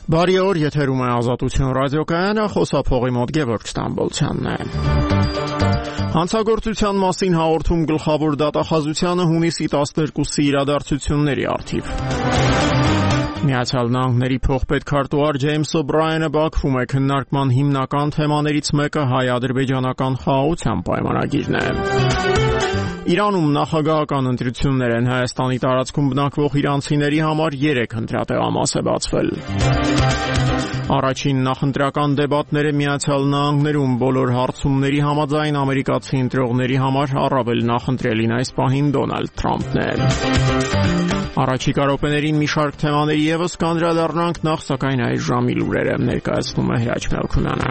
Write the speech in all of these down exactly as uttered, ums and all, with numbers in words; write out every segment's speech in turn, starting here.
Բարի օր, եթերում է Ազատություն ռադիոկայանը, խոսափողի մոտ Գևորգ Ստամբոլցյանն է։ Հանցագործության մասին հաղորդում գլխավոր դատախազությանը հունիսի տասներկուսի իրադարձությունների առթիվ։ Միացյալ Նահանգների փոխպետքարտուղար Ջեյմս Օ'Բրայենը Բաքվում է քննարկման հիմնական թեմաներից մեկը հայ-ադրբեջանական խաղաղության պայմանագիրն է։ Իրանում նախագահական ընտրություններ են, Հայաստանի տարածքում բնակվող իրանցիների համար երեք ընտրատեղամաս է բացվել։ Առաջին նախընտրական դեբատները Միացյալ Նահանգներում բոլոր հարցումների համաձայն ամերիկացի ընտրողների համար առավել նախընտրելին այս պահին Դոնալդ Թրամփն է։ Առաջիկա րոպեներին մի շարք թեմաների ևս կանդրադառնանք, նախ սակայն այս ժամի լուրերը ներկայացնում է Հրաչ Մելքոնյանը։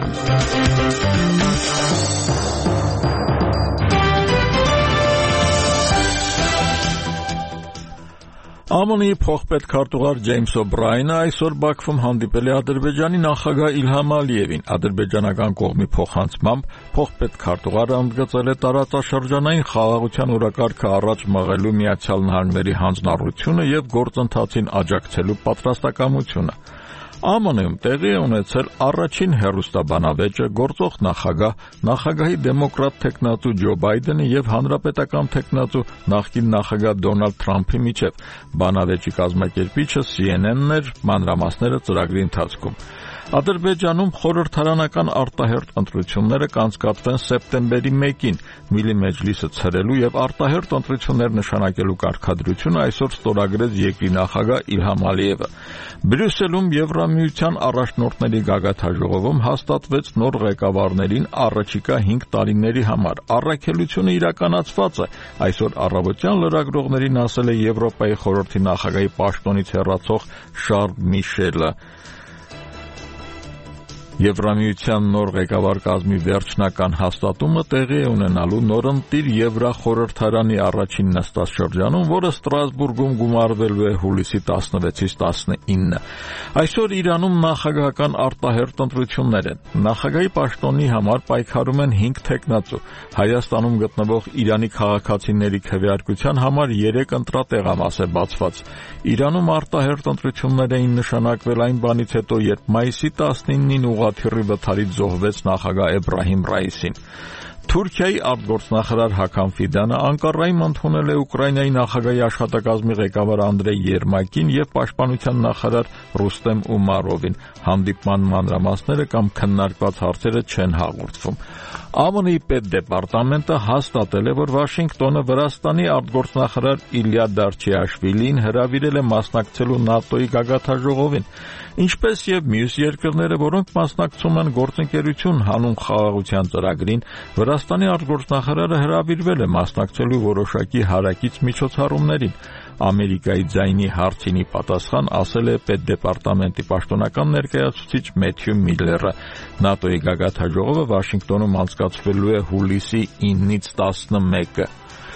ԱՄՆ-ի փոխպետքարտուղար Ջեյմս Օ'Բրայենը այսօր Բաքվում հանդիպել է Ադրբեջանի նախագահ Իլհամ Ալիևին։ Ադրբեջանական կողմի փոխանցմամբ փոխպետքարտուղարը ընդգծել է տարածաշրջանային խաղաղության օրակարգը առաջ մղելու Միացյալ Նահանգների հանձնառությունը եւ գործընթացին աջակցելու պատրաստակամությունը։ ԱՄՆ-ում տեղի է ունեցել առաջին հեռուստաբանավեճը գործող նախագահ, նախագահի դեմոկրատ թեկնածու Ջո Բայդենի եւ հանրապետական թեկնածու նախկին նախագահ Դոնալդ Թրամփի միջեւ։ Բանավեճի կազմակերպիչը C N N-ն էր, մանրամասները ծրագրի ընթացքում։ Ադրբեջանում խորհրդարանական արտահերթ ընտրությունները կանցկացվեն սեպտեմբերի մեկին։ Միլի Մեջլիսը ցրելու եւ արտահերթ ընտրություններ նշանակելու կարգադրությունը այսօր ստորագրեց երկրի նախագահ Իլհամ Ալիևը։ Բրյուսելում Եվրամիության առաջնորդների գագաթնաժողովում հաստատվեց նոր ղեկավարներին առաջիկա հինգ տարիների համար։ Առաքելությունը իրականացված է։ Այսօր առավոտյան լրագրողներին ասել է Եվրոպայի խորհրդի նախագահի պաշտոնից հեռացող Շարլ Միշելը։ Եվրամիության նոր ղեկավար կազմի վերջնական հաստատումը տեղի է ունենալու նորընտիր Եվրախորհրդարանի առաջին նստաշրջանում, որը Ստրասբուրգում գումարվելու է հուլիսի տասնվեցից տասնինը։ Այսօր Իրանում նախագահական արտահերթ ընտրություններ են։ Նախագահի պաշտոնի համար պայքարում են հինգ թեկնածու։ Հայաստանում գտնվող Իրանի քաղաքացիների քվեարկության համար երեք ընտրատեղամաս է բացված։ Իրանում արտահերթ ընտրություններ էին նշանակվել այն բանից հետո, երբ մայիսի տասնինին ուղղաթիռի վթարից զոհվեց նախագահ Էբրահիմ Ռայիսին։ Թուրքիայի արտգործնախարար Հական Ֆիդանը Անկարայում ընդունել է Ուկրաինայի նախագահի աշխատակազմի ղեկավար Անդրեյ Երմակին եւ պաշտպանության նախարար Ռուստեմ Ումարովին։ Հանդիպման մանրամասները կամ քննարկված հարցերը չեն հաղորդվում։ ԱՄՆ-ի պետդեպարտամենտը հաստատել է, որ Վաշինգտոնը Վրաստանի արտգործնախարար Իլյա Դարչիաշվիլին հրավիրել է մասնակցելու ՆԱՏՕ-ի գագաթնաժողովին, ինչպես եւ մյուս երկրները, որոնք մասնակցում են գործընկերություն հանուն խաղաղության ծրագրին, Վրաստանի արտգործնախարարը հրավիրվել է մասնակցելու որոշակի հարակից միջոցառումներին։ Ամերիկայի ձայնի հարցինի պատասխան ասել է պետդեպարտամենտի պաշտոնական ներկայացուցիչ Մեթյու Միլլերը։ ՆԱՏՕ-ի գագաթնաժողովը Վաշինգտոնում անցկացվելու է հուլիսի ինից տասնմեկը։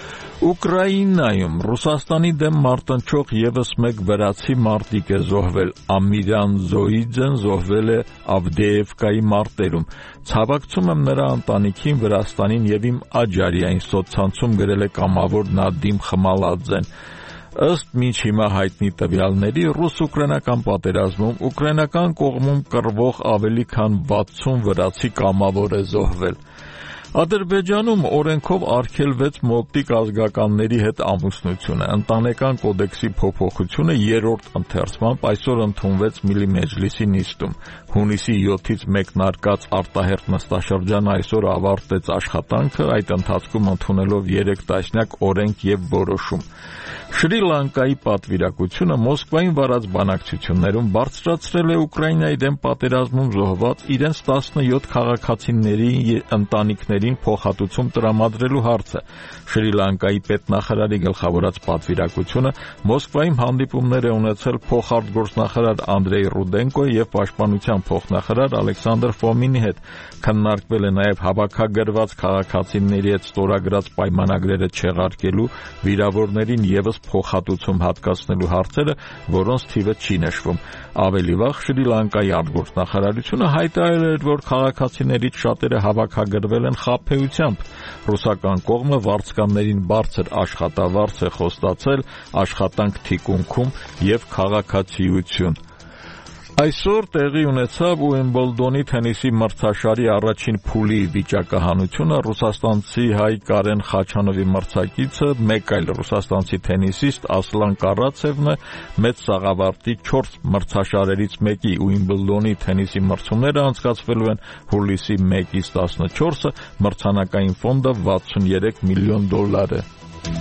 Ուկրաինայում Ռուսաստանի դեմ մարտնչող եւս մեկ վրացի մարտիկ է զոհվել։ Ամիրան Զոիձեն զոհվել է Ավդեևկայի մարտերում։ Ցավակցում եմ նրա ընտանիքին, Վրաստանին եւ իմ աջարիային, սոցցանցում գրել է կամավոր Նադիմ Խմալաձեն։ Ըստ մինչ հիմա հայտնի տվյալների, ռուս-ուկրաինական պատերազմում ուկրաինական կողմում կռվող ավելի քան վաթսուն վրացի կամավոր է զոհվել։ Ադրբեջանում օրենքով արգելվեց մոպտիկ ազգականների հետ ամուսնությունը։ Ընտանեկան կոդեքսի փոփոխությունը երրորդ ընթերցմամբ այսօր ընդունվեց Միլի Մեջլիսի նիստում։ Հունիսի յոթից մեկնարկած արտահերթ նստաշրջանը այսօր ավարտեց աշխատանքը, այդ ընթացքում ընդունելով երեք տասնյակ օրենք եւ որոշում։ Շրի Լանկայի պատվիրակությունը Մոսկվային վարած բանակցություններում բարձրացրել է Ուկրաինայի դեմ պատերազմում զոհված իրենց տասնյոթ քաղաքացիների ընտանիքներին փոխհատուցում տրամադրելու հարցը։ Շրի Լանկայի պետնախարարի գլխավորած պատվիրակությունը Մոսկվայում հանդիպումներ է ունեցել փոխարտգործնախարար Անդրեյ Ռուդենկոյի եւ պաշտպանության փոխնախարար Ալեքսանդր Ֆոմինի հետ։ Քննարկվել է նաեւ հավաքագրված քաղաքացիների հետ ստորագրած պայմանագրերը չեղարկելու, վիրավորներին եւս փոխհատուցում հատկացնելու հարցերը, որոնց թիվը չի նշվում։ Ավելի վաղ Շրի Լանկայի արտգործնախարարությունը հայտարարել էր, որ քաղաքացիներից շատերը հավաքագրվել են խաբեությամբ։ Ռուսական կողմը վարձկաններին բարձր աշխատավարձ է խոստացել, աշխատանք թիկունքում եւ քաղաքացիություն։ Այսօր տեղի ունեցավ Ուիմբլդոնի թենիսի մրցաշարի առաջին փուլի վիճակահանությունը ռուսաստանցի հայ Կարեն Խաչանովի մրցակիցը մեկ այլ ռուսաստանցի թենիսիստ Ասլան Կարացևն է մեծ սաղավարտի չորս մրցաշարերից մեկի Ուիմբլդոնի թենիսի մրցումները անցկացվելու են հուլիսի մեկից տասնչորսը մրցանակային ֆոնդը վաթսուներեք միլիոն դոլար է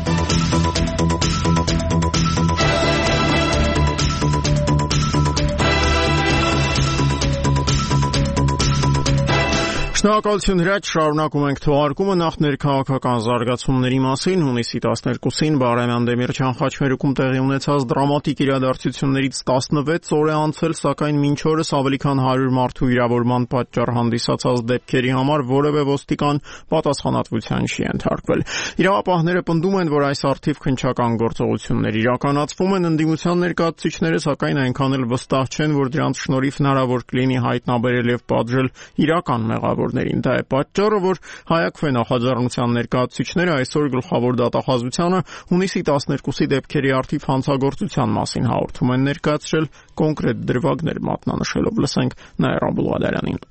Շնորհակալություն Հրաչ, շարունակում ենք թողարկումը նախ ներքաղաքական զարգացումների մասին հունիսի տասներկուսին Բարեմյան Դեմիրճյան խաչմերուկում տեղի ունեցած դրամատիկ իրադարձություններից տասնվեց օր է անցել, սակայն մինչ օրս ավելի քան հարյուր մարդու վիրավորման պատճառ հանդիսացած դեպքերի համար որևէ ոստիկան պատասխանատվության չի ենթարկվել։ Իրավապահները պնդում են, որ այս առթիվ քննչական գործողություններ իրականացվում են, ընդդիմության ներկայացուցիչները սակայն այնքան էլ վստահ չեն, որ դրանց շնորհիվ հնարավոր կլինի հայտնաբերել եւ պատժել իրական մեղավոր Դա է պատճառը, որ Հայաքվե նախաձեռնության ներկայացուցիչները այսօր գլխավոր դատախազությանը հունիսի տասներկուսի դեպքերի առթիվ հանցագործության մասին հաղորդում են ներկայացրել կոնկրետ դրվագներ մատնանշելով։ Լսենք Նաիրա Բուլղադարյանին։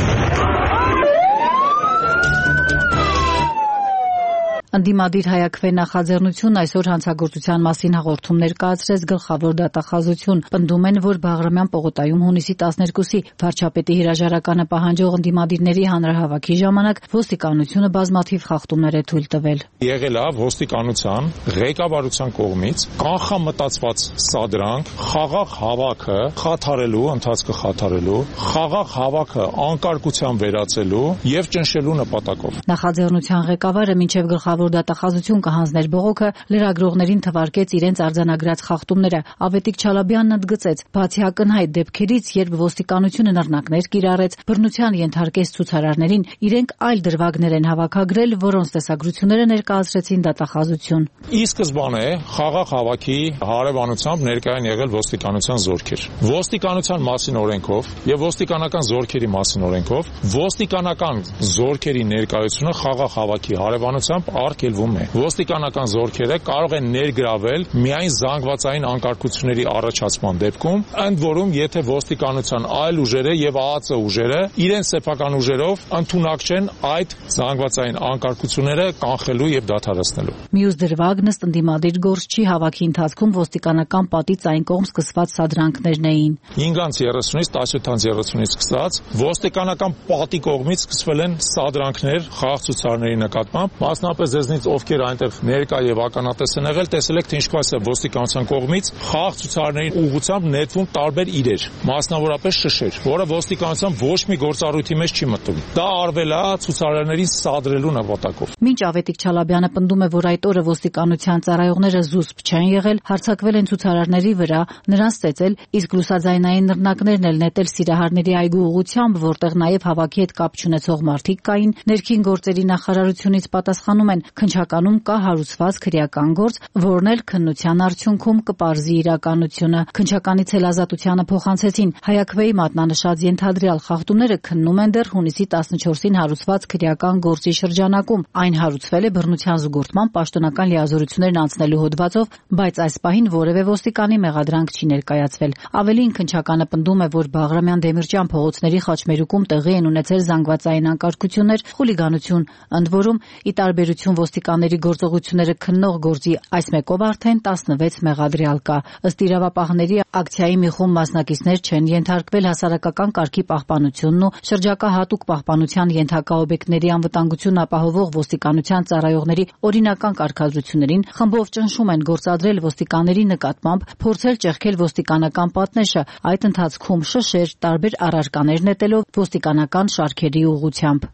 Ընդդիմադիր Հայաքվե նախաձեռնությունն այսօր հանցագործության մասին հաղորդում ներկայացրեց գլխավոր դատախազություն։ Պնդում են, որ Բաղրամյան պողոտայում հունիսի տասներկուսի վարչապետի հրաժարականը պահանջող ընդդիմադիրների հանրահավաքի ժամանակ ոստիկանությունը բազմաթիվ խախտումներ է թույլ տվել։ Եղել է ոստիկանության ղեկավարության կողմից կանխամտածված սադրանք, խաղաղ հավաքը խաթարելու, ընթացքը խաթարելու, խաղաղ հավաքը անկարգության վերածելու եւ ճնշելու նպատակով։ Նախաձեռնության ղեկավարը մինչև գլխավոր դատախազություն կհանձներ բողոքը լրագրողներին թվարկեց իրենց արձանագրած խախտումները։ Ավետիք Չալաբյանն ընդգծեց, բացի ակնհայտ դեպքերից, երբ ոստիկանությունը նռնակներ կիրառեց, բռնության ենթարկեց ցուցարարներին, իրենք այլ դրվագներ են հավաքագրել, որոնց տեսագրությունները ներկայացրեցին դատախազություն։ Ի սկզբանե խաղաղ հավաքի հարևանությամբ ներկայ են եղել ոստիկանության զորքեր։ Ոստիկանության մասին օրենքով եւ ոստիկանական զորքերի մասին օրենքով ոստիկանական զորքերի ներկայությունը խաղաղ հավաքի հարևանությամբ արգելվում է։ Ոստիկանական զորքերը կարող են ներգրավել միայն զանգվածային անկարգությունների առաջացման դեպքում, ընդ որում եթե ոստիկանության այլ ուժերը եւ ԱԱԾ ուժերը իրենց սեփական ուժերով ընդունակ չեն այդ զանգվածային անկարգությունները կանխելու եւ դադարեցնելու։ Մյուս դրվագն ըստ ընդդիմադիր գործչի հավաքի ընթացքում ոստիկանական պատից այն կողմ սկսված սադրանքներն էին։ հինգից երեսունից տասնյոթից երեսունից սկսած ոստիկանական պատի կողմից սկսվել են սադրանքներ խաղաղ ցուցարարների նկատմամբ, մասնապես ձեզնից ովքեր այնտեղ ներկա եւ ականատես են եղել, տեսել եք թե ինչպես է ոստիկանության կողմից խաղաղ ցուցարարների ուղղությամբ նետվում տարբեր իրեր, մասնավորապես շշեր, որը ոստիկանության ոչ մի գործառույթի մեջ չի մտնում։ Դա արվել է ցուցարարներին սադրելու նպատակով։ Մինչ Ավետիք Չալաբյանը պնդում է, որ այդ օրը ոստիկանության ծառայողները զուսպ չեն եղել, հարձակվել են ցուցարարների վրա, նրանց ծեծել, իսկ լուսաձայնային նռնակներն էլ նետել Սիրահարների այգու ուղղությամբ, որտեղ նաեւ հավաքի հետ կապ չունեցող մարդիկ կային, ներքին գործերի նախարարությունից պատասխանում են, քննչականում կա հարուցված քրեական գործ, որն էլ քննության արդյունքում կպարզի իրականությունը։ Քննչականից էլ Ազատությանը փոխանցեցին Հայաքվեի մատնանշած ենթադրյալ խախտումները քննում են դեռ հունիսի տասնչորսին հարուցված քրեական գործի շրջանակում։ Այն հարուցվել է բռնության զուգորդման պաշտոնական լիազորություններն անցնելու հոդվածով, բայց այս պահին որևէ ոստիկանի մեղադրանք չի ներկայացվել։ Ավելին քննչականը պնդում է, որ Բաղրամյան Դեմիրճյան փողոցների խաչմերուկում տեղի են ունեցել զանգվածային անկարգություններ, խուլիգանություն, ընդ որում ի տարբերություն ոստիկանների գործողությունները քննող գործի այս մեկով արդեն տասնվեց մեղադրյալ կա։ Ըստ իրավապահների ակցիայի մի խումբ մասնակիցներ չեն ենթարկվել հասարակական կարգի պահպանությունն ու շրջակա հատուկ պահպանության ենթակա օբյեկտների անվտանգությունն ապահովող ոստիկանության ծառայողների օրինական կարգադրություններին, խմբով ճնշում են գործադրել ոստիկանների նկատմամբ, փորձել ճեղքել ոստիկանական պատնեշը, այդ ընթացքում շշեր, տարբեր առարկաներ նետելով ոստիկանական շարքերի ուղղությամբ։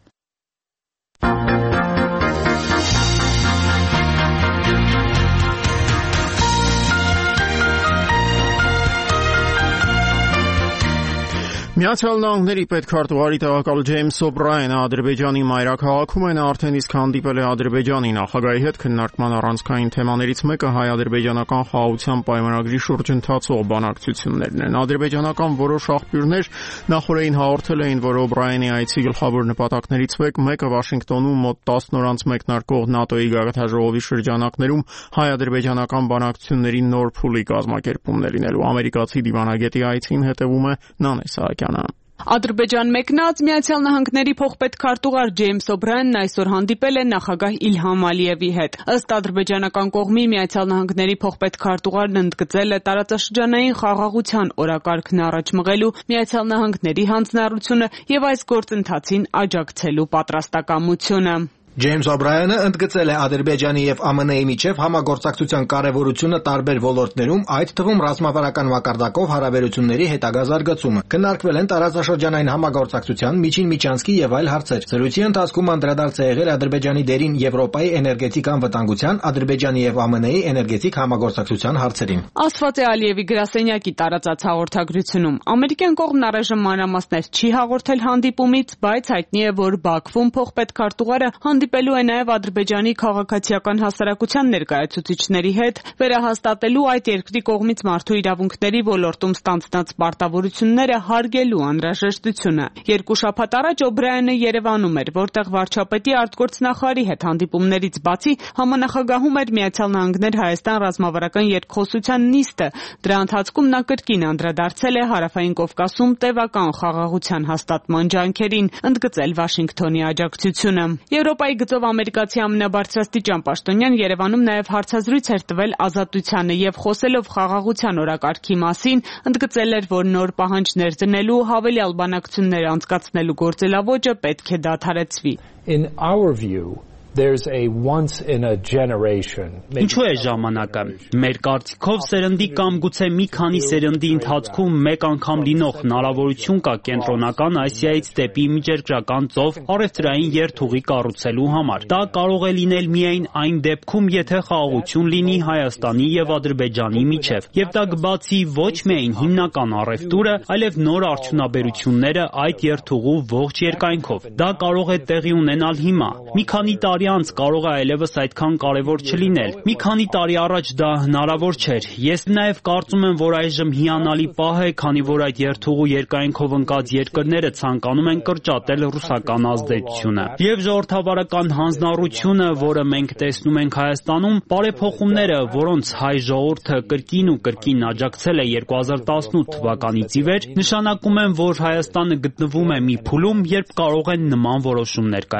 Միացյալ Նահանգների պետքարտուղարի տեղակալ Ջեյմս Օբրայենը Ադրբեջանի մայրաքաղաքում է, նա արդեն իսկ հանդիպել է Ադրբեջանի նախագահի հետ քննարկման առանցքային թեմաներից մեկը հայ-ադրբեջանական խաղաղության պայմանագրի շուրջ ընթացող բանակցություններն են։ Ադրբեջանական որոշ աղբյուրներ նախորդին հաղորդել էին, որ Օբրայենի այցի գլխավոր նպատակներից մեկը Վաշինգտոնում մոտ տասն օր անց մեկնարկող ՆԱՏՕ-ի գագաթնաժողովի շրջանակներում հայ-ադրբեջանական բանակցությունների նոր փուլի կազմակերպումն է լինելու։ Ամերիկացի դիվանագետի այցին հետևում է Նանե Սահակյանը։ Ադրբեջան մեկնած Միացյալ Նահանգների փոխպետքարտուղար Ջեյմս Օբրայենն այսօր հանդիպել է նախագահ Իլհամ Ալիևի հետ։ Ըստ ադրբեջանական կողմի Միացյալ Նահանգների փոխպետքարտուղարն ընդգծել է տարածաշրջանային խաղաղության օրակարգն առաջ մղելու Միացյալ Նահանգների հանձնառությունը եւ այս գործընթացին աջակցելու պատրաստակամությունը։ Ջեյմս Օբրայենը ընդգծել է Ադրբեջանի եւ ԱՄՆ-ի միջև համագործակցության կարեւորությունը տարբեր ոլորտներում, այդ թվում ռազմավարական մակարդակով հարաբերությունների հետագա զարգացումը։ Քննարկվել են տարածաշրջանային համագործակցության, միջին միջանցքի եւ այլ հարցեր։ Զրույցի ընթացքում անդրադարձ է եղել Ադրբեջանի դերին Եվրոպայի էներգետիկ անվտանգության, Ադրբեջանի եւ ԱՄՆ-ի էներգետիկ համագործակցության հարցերին։ Ասված է Ալիևի գրասենյակի տարածած հաղորդագրությունում։ Ամերիկյան կողմն առայժմ մանրամասներ չի հաղորդել հանդիպումից, բայց հայտնի է, որ Բաքվում փոխպետքարտուղարը հանդիպելու է նաև Ադրբեջանի քաղաքացիական հասարակության ներկայացուցիչների հետ, վերահաստատելու այդ երկրի կողմից մարդու իրավունքների ոլորտում ստանձնած պարտավորությունները հարգելու անհրաժեշտությունը։ Երկու շաբաթ առաջ Օբրայենը Երևանում էր, որտեղ վարչապետի արտգործնախարարի հետ հանդիպումներից բացի համանախագահում էր Միացյալ Նահանգներ Հայաստան ռազմավարական երկխոսության նիստը։ Դրա ընթացքում նա կրկին անդրադարձել է Հարավային Կովկասում տևական խաղաղության հաստատման ջանքերին, ընդգծել Վաշինգտոնի աջակցությունը։ Եվրոպայի գծով ամերիկացի ամենաբարձրաստիճան պաշտոնյան Երևանում նաև հարցազրույց էր տվել Ազատությանը եւ խոսելով խաղաղության օրակարգի մասին, ընդգծել էր, որ նոր պահանջներ դնելու, հավելյալ բանակցություններ անցկացնելու գործելավոճը պետք է դադարեցվի։ In our view, there's a once in a generation. Ինչու է ժամանակը։ Մեր կարծիքով սերնդի կամ գուցե մի քանի սերնդի ընթացքում մեկ անգամ լինող հնարավորություն կա կենտրոնական Ասիայից դեպի միջերկրական ծով առևտրային երթուղի կառուցելու համար։ Դա կարող է լինել միայն այն դեպքում, եթե խաղաղություն լինի Հայաստանի եւ Ադրբեջանի միջև, եւ դա կբացի ոչ միայն հիմնական առևտուրը, այլև նոր արդյունաբերությունները այդ երթուղու ողջ երկայնքով։ Դա կարող է տեղի ունենալ հիմա։ Մի քանի տարի անց կարող է այլևս այդքան կարևոր չլինել։ Մի քանի տարի առաջ դա հնարավոր չէր։ Ես նաև կարծում եմ, որ այժմ հիանալի պահ է, քանի որ այդ երթուղու երկայնքով ընկած երկրները ցանկանում են կրճատել ռուսական ազդեցությունը։ Եվ ժողովրդավարական հանձնառությունը, որը մենք տեսնում ենք Հայաստանում, բարեփոխումները, որոնց հայ ժողովուրդը կրկին ու կրկին աջակցել է երկու հազար տասնութ թվականից ի վեր, նշանակում են, որ Հայաստանը գտնվում է մի փուլում, երբ կարող են նման որոշումներ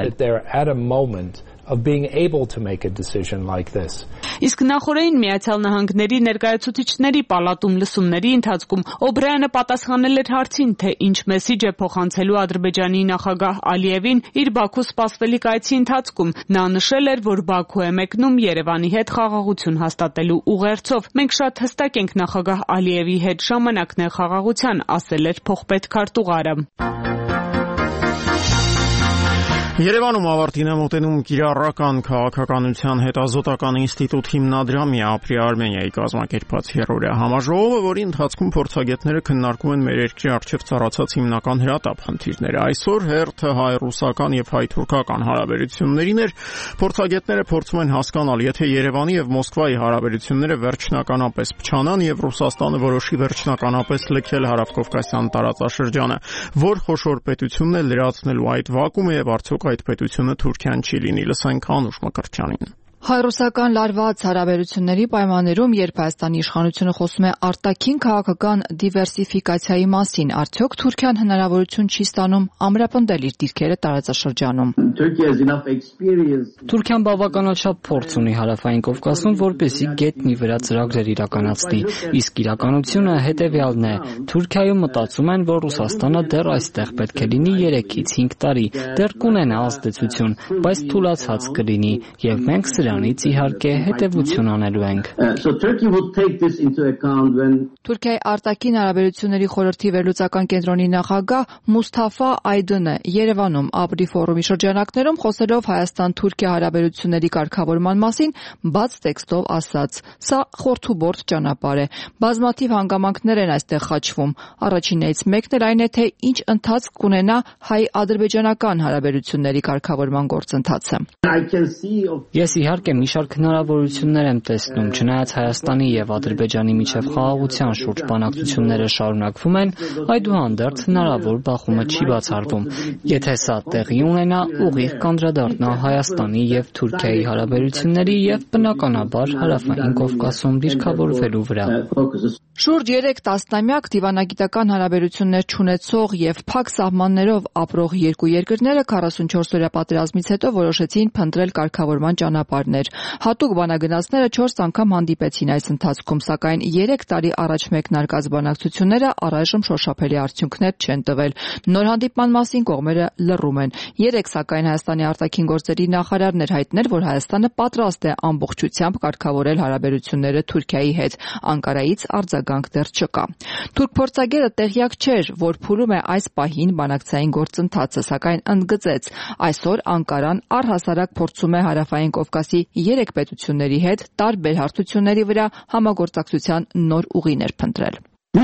կայացնել. of being able to make a decision like this. Իսկ նախորդին Միացյալ Նահանգների ներկայացուցիչների պալատում լսումների ընթացքում Օբրայենը պատասխանել էր հարցին, թե ինչ մեսիջ է փոխանցելու Ադրբեջանի նախագահ Ալիևին իր Բաքու սպասվելիք այցի ընթացքում։ Նա նշել էր, որ Բաքու է մեկնում Երևանի հետ խաղաղություն հաստատելու ուղերձով։ Մենք շատ հստակ ենք նախագահ Ալիևի հետ, ժամանակն է խաղաղության, ասել էր փոխպետքարտուղարը։ Երևանում ավարտին է մոտենում կիրառական քաղաքականության հետազոտական ինստիտուտ հիմնադրամի ապրի Արմենիայի կազմակերպած երրորդյա համաժողովը, որի ընթացքում փորձագետները քննարկում են մեր երկրի առջև ծառացած հիմնական հրատապ խնդիրները։ Այսօր հերթը հայ-ռուսական եւ հայ-թուրքական հարաբերություններին էր, փորձագետները փորձում են հասկանալ, եթե Երևանի եւ Մոսկվայի հարաբերությունները վերջնականապես փչանան եւ Ռուսաստանը որոշի վերջնականապես լքել հարավկովկասյան տարածաշրջանը, որ խոշոր պետությունն է լրացնելու այդ վակումը եւ արդյոք այդ պետությունը Թուրքիան չի լինի, լսենք Անուշ Մկրտչյանին։ Հայ-ռուսական լարված հարաբերությունների պայմաններում, երբ Հայաստանի իշխանությունը խոսում է արտաքին քաղաքական դիվերսիֆիկացիայի մասին, արդյոք Թուրքիան հնարավորություն չի ստանում ամրապնդել իր դիրքերը տարածաշրջանում։ Թուրքիան բավականաչափ փորձ ունի Հարավային Կովկասում, որպեսզի գետնի վրա ծրագրեր իրականացնի, իսկ իրականությունը հետևյալն է. Թուրքիայում մտածում են, որ Ռուսաստանը դեռ այստեղ պետք է լինի երեքից հինգ տարի, դեռ կունենա ազդեցություն, բայց թուլացած կլինի, եւ մենք սրա դրանից իհարկե հետևություն անելու ենք։ Թուրքիայի արտաքին հարաբերությունների խորհրդի վերլուծական կենտրոնի նախագահ Մուսթաֆա Այդունը Երևանում Աբրի ֆորումի շրջանակներում խոսելով Հայաստան-Թուրքիա հարաբերությունների կարգավորման մասին բաց տեքստով ասաց. «Սա խորթուբորդ ճանապարհ է։ Բազմաթիվ հանգամանքներ են այստեղ խաչվում։ Առաջիններից մեկն էլ այն է, թե ինչ ընթացք կունենա հայ-ադրբեջանական հարաբերությունների կարգավորման գործընթացը»։ Ես իհարկե մի շարք հնարավորություններ եմ տեսնում, չնայած Հայաստանի եւ Ադրբեջանի միջև խաղաղության շուրջ բանակցությունները շարունակվում են, այդուհանդերձ հնարավոր բախումը չի բացառվում։ Եթե սա տեղի ունենա, ուղիղ կանդրադառնա Հայաստանի եւ Թուրքիայի հարաբերությունների եւ բնականաբար Հարավային Կովկասում դիրքավորվելու վրա։ Շուրջ երեք տասնամյակ դիվանագիտական հարաբերություններ չունեցող եւ փակ սահմաններով ապրող երկու երկրները քառասունչորսօրյա պատերազմից հետո որոշեցին փնտրել կարգավորման ճանապարհներ։ Հատուկ բանագնացները չորս անգամ հանդիպեցին այս ընթացքում, սակայն երեք տարի առաջ մեկնարկած բանակցությունները առայժմ շոշափելի արդյունքներ չեն տվել։ Նոր հանդիպման մասին կողմերը լռում են։ Երեք սակայն Հայաստանի արտաքին գործերի նախարարն էր հայտնել, որ Հայաստանը պատրաստ է ամբողջությամբ կարգավորել հարաբերությունները Թուրքիայի հետ։ Անկարայից արձագանք դեռ չկա։ Թուրք փորձագետը տեղյակ չէր, որ փուլում է այս պահին բանակցային գործընթացը, սակայն ընդգծեց. այսօր Անկարան առհասարակ փորձում է Հարավային Կովկասի երեք պետությունների հետ տարբեր հարթությունների վրա համագործակցության նոր ուղիներ փնտրել։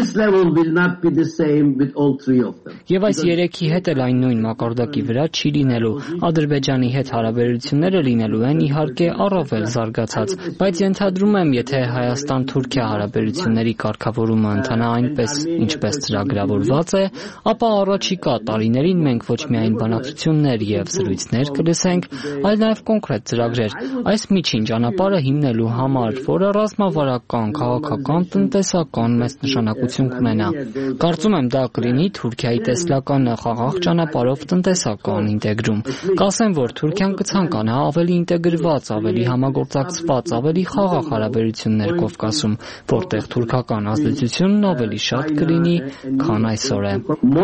Եվ այս երեքի հետ էլ այն նույն մակարդակի վրա չի լինելու։ Ադրբեջանի հետ հարաբերությունները լինելու են իհարկե առավել զարգացած, բայց ենթադրում եմ, եթե Հայաստան-Թուրքիա հարաբերությունների կարգավորումը ընթանա այնպես, ինչպես ծրագրավորված է, ապա առաջիկա տարիներին մենք ոչ միայն բանակցություններ եւ զրույցներ կլսենք, այլ նաեւ կոնկրետ ծրագրեր։ Այս միջին ճանապարհը հիմնելու համար, որը ռազմավարական, քաղաքական, տնտեսական մեծ նշանակություն կունենա։ Կարծում եմ դա կլինի Թուրքիայի տեսլականը խաղաղ ճանապարհով տնտեսական ինտեգրում։ Կասեմ, որ Թուրքիան կցանկանա ավելի ինտեգրված, ավելի համագործակցված, ավելի խաղաղ հարաբերություններ Կովկասում, որտեղ թուրքական ազդեցությունն ավելի շատ կլինի, քան այսօր է։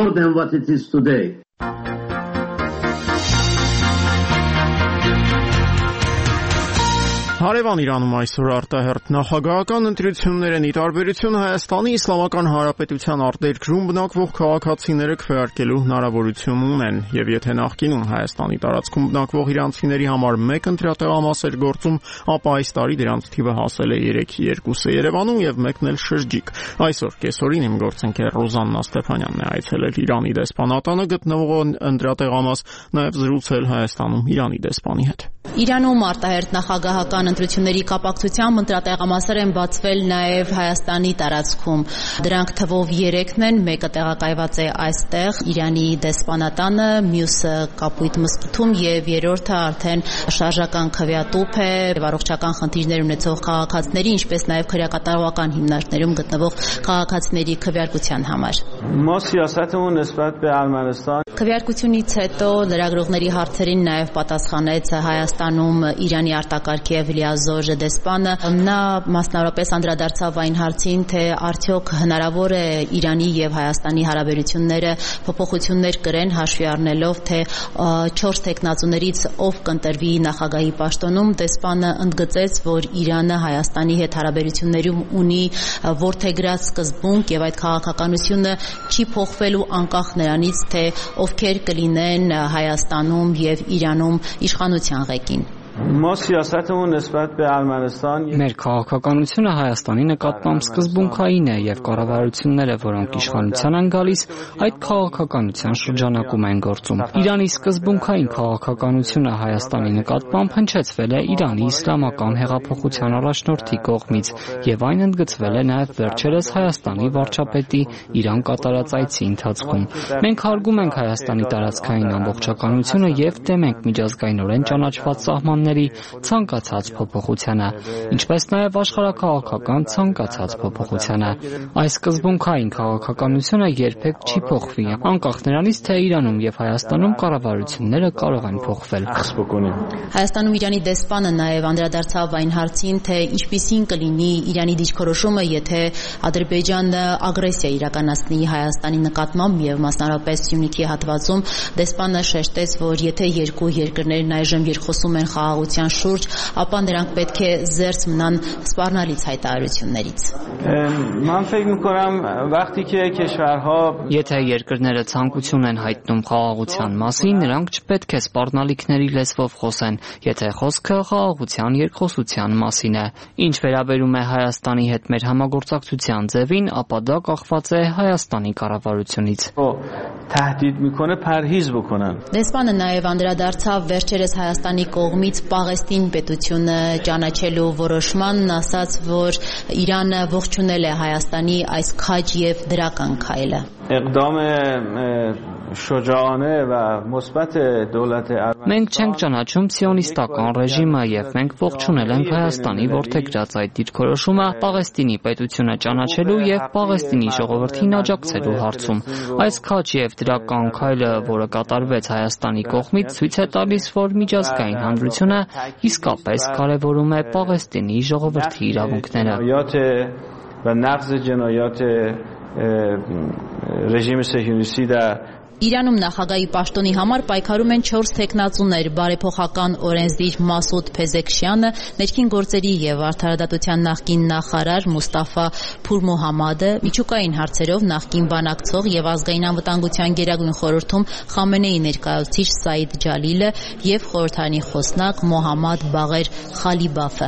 Հարևան Իրանում այսօր արտահերթ նախագահական ընտրություններ են, ի տարբերություն Հայաստանի Իսլամական Հանրապետության արտերկրում բնակվող քաղաքացիները քվեարկելու հնարավորություն ունեն, եւ եթե նախկինում Հայաստանի տարածքում բնակվող իրանցիների համար մեկ ընտրատեղամաս էր գործում, ապա այս տարի դրանց թիվը հասել է երեքի երկուսը Երևանում եւ մեկն էլ շրջիկ։ Այսօր կեսօրին իմ գործընկեր Ռոզաննա Ստեփանյանն է այցելել Իրանի դեսպանատանը գտնվող ընտրատեղամաս, նաեւ զրուցել Հայաստանում Իրանի դեսպանի հետ։ Իրանում արտահերթ նախագահական ընտրությունների կապակցությամբ ընտրատեղամասեր են բացվել նաև Հայաստանի տարածքում։ Դրանք թվով երեքն են, մեկը տեղակայված է այստեղ Իրանի դեսպանատանը, մյուսը Կապույտ մզկիթում եւ երրորդը արդեն շարժական քվեատուփ է առողջական խնդիրներ ունեցող քաղաքացիների, ինչպես նաև քրեակատարողական հիմնարկներում գտնվող քաղաքացիների քվեարկության համար։ Քվեարկությունից հետո լրագրողների հարցերին նաև պատասխանեց Հայաստանում Իրանի արտակարգ եւ լիազոր դեսպանը։ Նա մասնավորապես անդրադարձավ այն հարցին, թե արդյոք հնարավոր է Իրանի եւ Հայաստանի հարաբերությունները փոփոխություններ կրեն, հաշվի առնելով, թե չորս տեխնացուներից ով կընտրվի նախագահի պաշտոնում։ Դեսպանը ընդգծեց, որ Իրանը Հայաստանի հետ հարաբերություններում ունի որդեգրած սկզբունք եւ այդ քաղաքականությունը չի փոխվելու անկախ նրանից, թե ովքեր կլինեն Հայաստանում եւ Իրանում իշխանության ղեկին։ Մեր քաղաքականությունը Հայաստանի նկատմամբ սկզբունքային է եւ կառավարությունները, որոնք իշխանության են գալիս, այդ քաղաքականության շրջանակում են գործում։ Իրանի սկզբունքային քաղաքականությունը Հայաստանի նկատմամբ հնչեցվել է Իրանի իսլամական հեղափոխության առաջնորդի կողմից եւ այն ընդգծվել է նաեւ վերջերս Հայաստանի վարչապետի Իրան կատարած այցի ընթացքում։ Մենք հարգում ենք Հայաստանի տարածքային ամբողջականությունը եւ դեմ ենք միջազգայինորեն ճանաչված սահմանների ցանկացած փոփոխությանը, ինչպես նաև աշխարհաքաղաքական ցանկացած փոփոխությանը։ Այս սկզբունքային քաղաքականությունը երբեք չի փոխվի, անկախ նրանից, թե Իրանում եւ Հայաստանում կառավարությունները կարող են փոխվել։ Հայաստանում Իրանի դեսպանը նաև անդրադարձավ այն հարցին, թե ինչպիսին կլինի Իրանի դիրքորոշումը, եթե Ադրբեջանը ագրեսիա իրականացնի Հայաստանի նկատմամբ եւ մասնավորապես Սյունիքի հատվածում։ Դեսպանը շեշտեց, որ եթե երկու երկրներն այժմ երկխոսում են խաղաղ խաղաղության շուրջ, ապա նրանք պետք է զերծ մնան սպառնալից հայտարարություններից։ Եթե երկրները ցանկություն են հայտնում խաղաղության մասին, նրանք չպետք է սպառնալիքների լեզվով խոսեն, եթե խոսքը խաղաղության երկխոսության մասին է։ Ինչ վերաբերում է Հայաստանի հետ մեր համագործակցության ձևին, ապա դա կախված է Հայաստանի կառավարությունից։ Դեսպանը նաև անդրադարձավ վերջերս Հայաստանի կողմից Պաղեստին պետությունը ճանաչելու որոշմանն, ասաց, որ Իրանը ողջունել է Հայաստանի այս քաջ եւ դրական քայլը։ Մենք չենք ճանաչում սիոնիստական ռեժիմը եւ մենք ողջունել ենք Հայաստանի որդեգրած այդ դիրքորոշումը Պաղեստինի պետությունը ճանաչելու եւ Պաղեստինի ժողովրդին աջակցելու հարցում։ Այս քաջ եւ դրական քայլը, որը կատարվեց Հայաստանի կողմից, ցույց է տալիս, որ միջազգային հանրությունը իսկապես կարևորում է Պաղեստինի ժողովրդի իրավունքները։ Իրանում նախագահի պաշտոնի համար պայքարում են չորս թեկնածուներ՝ բարեփոխական օրենսդիր Մասուդ Փեզեքշյանը, ներքին գործերի եւ արդարադատության նախկին նախարար Մուստաֆա Փուրմոհամադը, միջուկային հարցերով նախկին բանակցող եւ ազգային անվտանգության գերագույն խորհրդում Խամենեի ներկայացուցիչ Սաիդ Ջալիլը եւ խորհրդարանի խոսնակ Մոհամմադ Բաղեր Խալիբաֆը։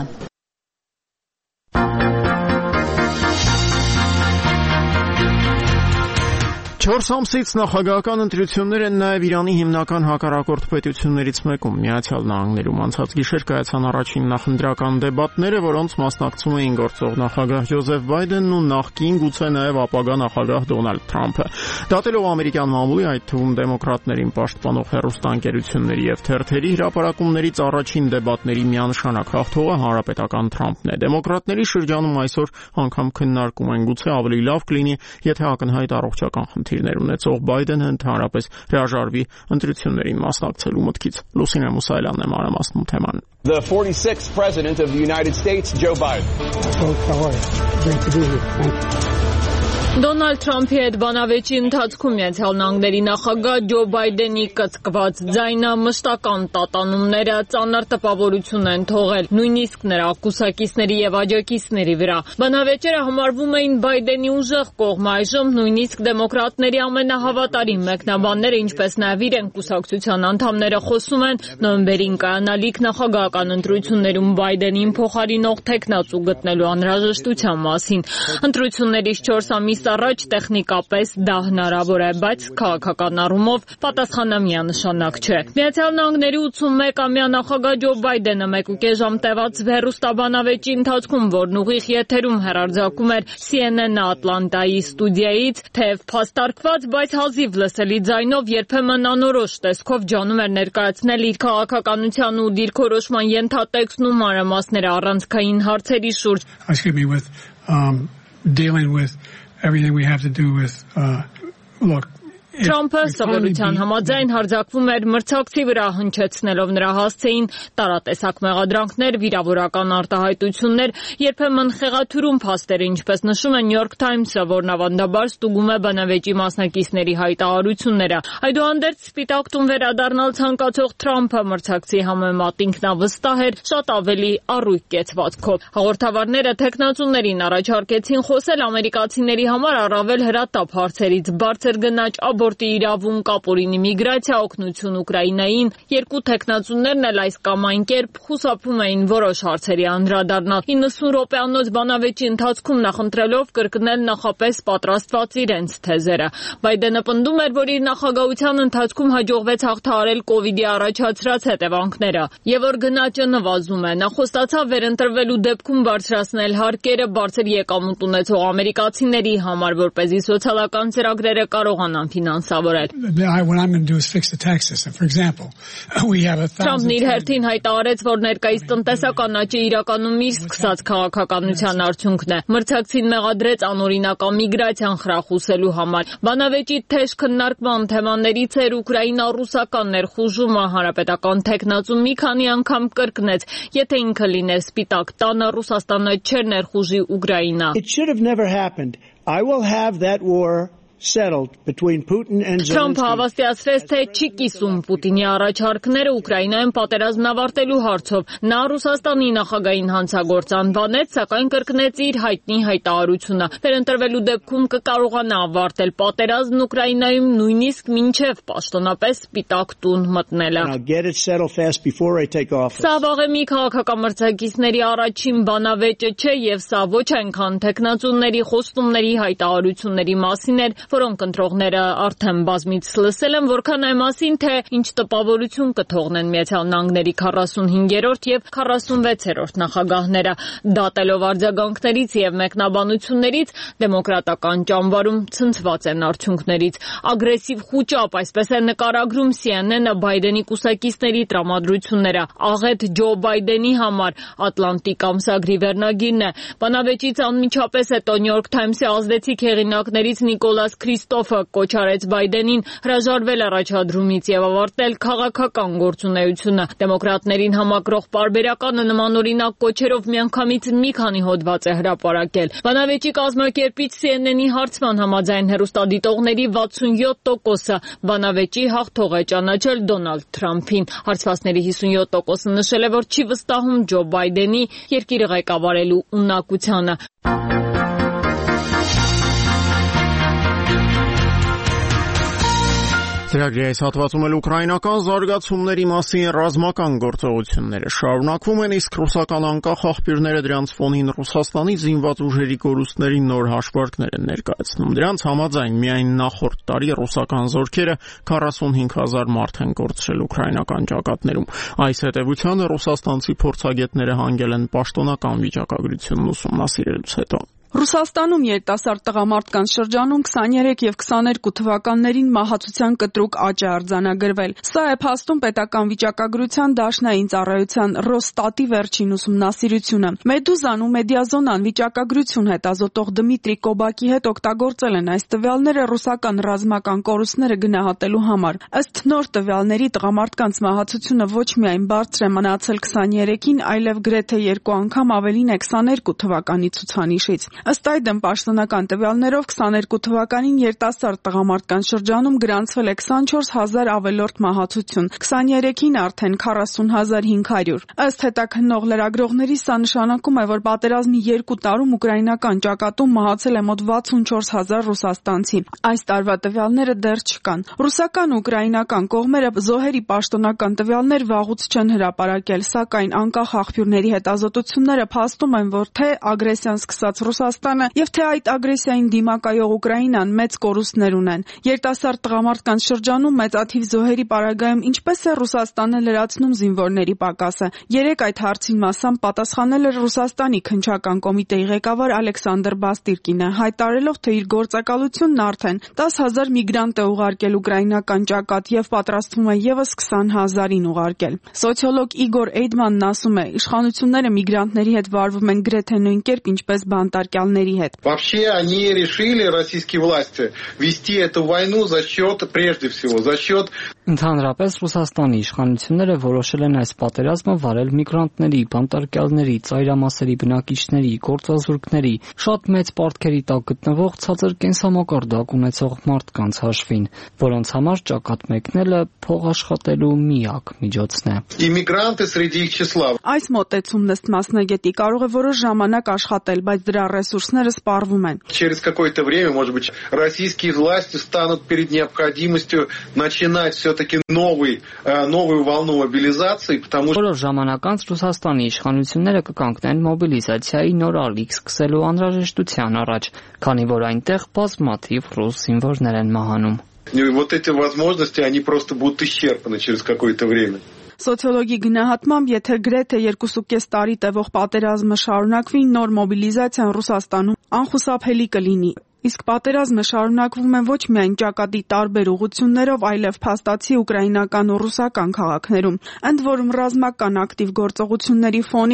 Չորս ամսից նախագահական ընտրություններ են նաև Իրանի հիմնական հակառակորդ պետություններից մեկում՝ Միացյալ Նահանգներում։ Անցած գիշեր կայացան առաջին նախընտրական դեբատները, որոնց մասնակցում էին գործող նախագահ Ջոզեֆ Բայդենն ու նախկին, գուցե նաև ապագա նախագահ Դոնալդ Թրամփը։ Դատելով ամերիկյան մամուլի, այդ թվում դեմոկրատներին պաշտպանող հեռուստաընկերությունների եւ թերթերի հրապարակումներից առաջին դեբատների միանշանակ հաղթողը հանրապետական Թրամփն է։ Դեմոկրատների շրջանում այսօր անգամ քննարկում են, գուցե ավելի լավ կլինի, եթե ակնհայտ առողջական խնդիրներ ունեցող Բայդենը ընդհանրապես հրաժարվի ընտրություններին մասնակցելու մտքից։ Լուսինե Մուսայելյանն է մանրամասնում թեման։ The forty-sixth President of the United States, Joe Biden. How are you? Great to be here. Thank you. Դոնալդ Թրամփի հետ բանավեճի ընթացքում Միացյալ Նահանգների նախագահ Ջո Բայդենի կծկված ձայնը մշտական տատանումները ծանր տպավորություն են թողել, նույնիսկ նրա կուսակիցների եւ աջակիցների վրա։ Բանավեճերը համարվում էին Բայդենի ուժեղ կողմը, այժմ նույնիսկ դեմոկրատների ամենահավատարիմ մեկնաբանները, ինչպես նաեւ իրեն կուսակցության անդամները խոսում են նոյեմբերին կայանալիք նախագահական ընտրություններում Բայդենին փոխարինող տեխնացու գտնելու անհրաժեշտության մասին։ Ընտրություններից չորս ամիս առաջ տեխնիկապես դա հնարավոր է, բայց քաղաքական առումով պատասխանը միանշանակ չէ։ Միացյալ Նահանգների ութսունմեկամյա նախագահ Ջո Բայդենը մեկուկես ժամ տևած հեռուստաբանավեճի ընթացքում, որն ուղիղ եթերում հեռարձակում էր C N N Ատլանտայի ստուդիայից, թեև փաստարկված, բայց հազիվ լսելի ձայնով երբեմն անորոշ տեսքով ջանում էր ներկայացնել իր քաղաքականության ու դիրքորոշման ենթատեքստն ու մանրամասները առանցքային հարցերի շուրջ։ Dealing with everything we have to do with, uh, look, Թրամփը սովորության համաձայն հարձակվում էր մրցակցի վրա, հնչեցնելով նրա հասցեին տարատեսակ մեղադրանքներ, վիրավորական արտահայտություններ, երբեմն խեղաթյուրում փաստեր, ինչպես նշում է New York Times-ը, որն ավանդաբար ստուգում է բանավեճի մասնակիցների հայտարարությունները։ Այդուհանդերձ Սպիտակ տուն վերադառնալ ցանկացող Թրամփը մրցակցի համեմատ ինքնավստահ էր, շատ ավելի առույգ կեցվածքով։ Հաղորդավարները տեխնացուներին առաջարկեցին խոսել ամերիկացիների համար առավել հրատապ հարցերից՝ բարձր գնաճ, աբորտի իրավունք, ապօրինի միգրացիա, օգնություն Ուկրաինային։ Երկու տեխնացուներն էլ այս կամ այն կերպ խուսափում էին որոշ հարցերի անդրադառնալ։ իննսուն րոպեանոց բանավեճի ընթացքում նախընտրելով կրկնել նախապես պատրաստված իրենց թեզերը։ Բայդենը պնդում էր, որ իր նախագահության ընթացքում հաջողվեց հաղթահարել կոവിഡ്ի առաջացրած հետևանքները եւ որ գնաճը նվազում է։ Նա խոստացավ վերընտրվելու դեպքում բարձրացնել հարկերը բարձր եկամուտ ունեցող ամերիկացիների համար, որպեսզի սոցիալական ծրագրերը կարողանան ֆինանսավորել։ Թրամփն իր հերթին հայտարարեց, որ ներկայիս տնտեսական աճը իրականում իր սկսած քաղաքականության արդյունքն է։ Մրցակցին մեղադրեց անօրինական միգրացիան խրախուսելու համար։ Բանավեճի թեժ քննարկման թեմաներից էր ուկրաինա-ռուսական ներխուժումը։ Հանրապետական տեխնացու մի քանի անգամ կրկնեց, եթե ինքը լիներ Սպիտակ տանը, Ռուսաստանը չէր ներխուժի Ուկրաինա։ It should have never happened. I will have that war Թրամփը հավաստիացրեց, թե չի կիսում Պուտինի առաջարկները Ուկրաինայում պատերազմն ավարտելու հարցով։ Նա Ռուսաստանի նախագահին հանցագործ անվանեց, սակայն կրկնեց իր հայտնի հայտարարությունը։ Վերընտրվելու դեպքում կկարողանա ավարտել պատերազմն Ուկրաինայում նույնիսկ մինչև պաշտոնապես Սպիտակ տուն մտնելը։ Սա վաղեմի քաղաքական մրցակիցների առաջին բանավեճը չէ եւ սա ոչ այնքան տեխնացուների խոստումների հայտարարությունների մասին էր, որոնք ընտրողները արդեն բազմից լսել են, որքան այն մասին, թե ինչ տպավորություն կթողնեն Միացյալ Նահանգների քառասունհինգերորդ եւ քառասունվեցերորդ նախագահները։ Դատելով արձագանքներից եւ մեկնաբանություններից, դեմոկրատական ճամբարում ցնցված են արդյունքներից։ Ագրեսիվ խուճապ, այսպես է նկարագրում C N N-ը Բայդենի կուսակիցների տրամադրությունները։ Աղետ Ջո Բայդենի համար Ատլանտիկ ամսագրի վերնագիրն է։ Բանավեճից անմիջապես հետո New York Times-ի ազդեցիկ հեղինակներից Նիկոլաս Քրիստոֆը կոչ արեց Բայդենին հրաժարվել առաջադրումից եւ ավարտել քաղաքական գործունեությունը։ Դեմոկրատներին համակրող պարբերականը նմանօրինակ կոչերով միանգամից մի քանի հոդված է հրապարակել։ Բանավեճի կազմակերպիչ C N N-ի հարցման համաձայն հեռուստադիտողների վաթսունյոթ տոկոսը բանավեճի հաղթող է ճանաչել Դոնալդ Թրամփին։ Հարցվածների հիսունյոթ տոկոսը նշել է, որ չի վստահում Ջո Բայդենի երկիրը ղեկավարելու ունակությանը։ Ծրագրի այս հատվածում էլ ուկրաինական զարգացումների մասին ռազմական գործողությունները շարունակվում են, իսկ ռուսական անկախ աղբյուրները դրանց ֆոնին Ռուսաստանի զինված ուժերի կորուստների նոր հաշվարկներ են ներկայացնում։ Դրանց համաձայն միայն նախորդ տարի ռուսական զորքերը քառասունհինգ հազար մարդ են կորցրել ուկրաինական ճակատներում։ Այս հետևությանը ռուսաստանցի փորձագետները հանգել են պաշտոնական վիճակագրությունն ուսումնասիրելուց հետո։ Ռուսաստանում երիտասարդ տղամարդկանց շրջանում քսաներեք եւ քսաներկու թվականներին մահացության կտրուկ աճ է արձանագրվել։ Սա է փաստում պետական վիճակագրության դաշնային ծառայության Ռոստատի վերջին ուսումնասիրությունը։ Մեդուզան ու Մեդիազոնան վիճակագրություն հետազոտող Դմիտրի Կոբակի հետ օգտագործել են այս տվյալները ռուսական ռազմական կորուստները գնահատելու համար։ Ըստ նոր տվյալների տղամարդկանց մահացությունը ոչ միայն բարձր է մնացել քսաներեքին, այլև գրեթե երկու անգամ ավելին է քսաներկու թվականի ցուցանիշից։ Ըստ այդմ պաշտոնական տվյալներով քսաներկու թվականին երիտասարդ տղամարդկանց շրջանում գրանցվել է քսանչորս հազար ավելորդ մահացություն, քսաներեքին արդեն քառասուն հազար հինգ հարյուր։ Ըստ հետաքննող լրագրողների սա նշանակում է, որ պատերազմի երկու տարում ուկրաինական ճակատում մահացել է մոտ վաթսունչորս հազար ռուսաստանցի։ Այս տարվա տվյալները դեռ չկան։ Ռուսական ու ուկրաինական կողմերը զոհերի պաշտոնական տվյալներ վաղուց չեն հրապարակել, սակայն անկախ աղբյուրների հետազոտությունները փաստում են, որ թե ագրեսիան սկսած Ռուսաստանը եւ թե այդ ագրեսիային դիմակայող Ուկրաինան մեծ կորուստներ ունեն։ Երիտասարդ տղամարդկանց շրջանում մեծաթիվ զոհերի պարագայում ինչպես է Ռուսաստանը լրացնում զինվորների պակասը։ Երեք այդ հարցին մասամբ պատասխանել էր Ռուսաստանի քննչական կոմիտեի ղեկավար Ալեքսանդր Բաստիրկինը, հայտարարելով, թե իր գործակալությունն արդեն տասը հազար միգրանտ է ուղարկել ուկրաինական ճակատ եւ պատրաստվում է եւս քսան հազարին ուղարկել։ Սոցիոլոգ Իգոր Էյդմանն ասում է, իշխանությունները միգրանտների հետ վարվում են գրեթե նույն կերպ, ինչպես բանտարկյալների հետ։ Вообще они решили, российские власти, вести эту войну за счет, прежде всего, за счет Ընդհանրապես Ռուսաստանի իշխանությունները որոշել են այս պատերազմը վարել միգրանտների, բանտարկյալների, ծայրամասերի բնակիչների, գործազուրկների, շատ մեծ պարտքերի տակ գտնվող ցածր կենսամակարդակ ունեցող մարդկանց հաշվին, որոնց համար ճակատ մեկնելը փող աշխատելու միակ միջոցն է։ Иммигранты среди их числа. Այս մոտեցումն ըստ մասնագետի կարող է որոշ ժամանակ աշխատել, բայց дра ресурсները սպառվում են։ Через какое-то время, может быть, российские власти станут перед необходимостью начинать все-таки новый, новую волну мобилизации, потому что Որոշ ժամանակ անց Ռուսաստանի իշխանությունները կկանգնեն մոբիլիզացիայի նոր ալիք սկսելու անհրաժեշտության առաջ, քանի որ այնտեղ բազմաթիվ ռուս զինվորներ են մահանում։ Вот эти возможности, они просто будут исчерпаны через какое-то время. Սոցիոլոգի գնահատմամբ, եթե գրեթե երկուսուկես տարի տևող պատերազմը շարունակվի, նոր մոբիլիզացիան Ռուսաստանում անխուսափելի կլինի։ Իսկ պատերազմը շարունակվում է ոչ միայն ճակատի տարբեր ուղղություններով, այլև փաստացի ուկրաինական ու ռուսական քաղաքներում։ Ընդ որում ռազմական ակտիվ գործողությունների ֆոնին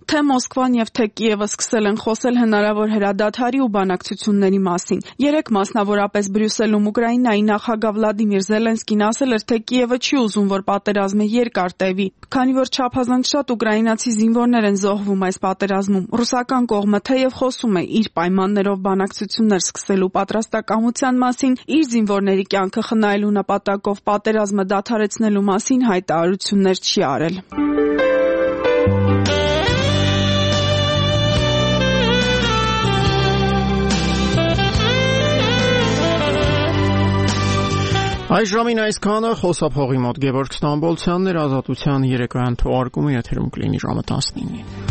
Թե Մոսկվան եւ թե Կիևը սկսել են խոսել հնարավոր հրադադարի ու բանակցությունների մասին։ Երեք մասնավորապես Բրյուսելում Ուկրաինայի նախագահ Վլադիմիր Զելենսկին ասել էր, թե Կիևը չի ուզում, որ պատերազմը երկար տևի, քանի որ չափազանց շատ ուկրաինացի զինվորներ են զոհվում այս պատերազմում։ Ռուսական կողմը թեև խոսում է իր պայմաններով բանակցություններ սկսելու պատրաստակամության մասին, իր զինվորների կյանքը խնայելու նպատակով պատերազմը դադարեցնելու մասին հայտարարություններ չի արել։ Այս ժամին այսքանը խոսափողի մոտ Գևորգ Ստամբոլցյանն էր, Ազատության երեկոյան թողարկումը եթերում կլինի ժամը տասնինին։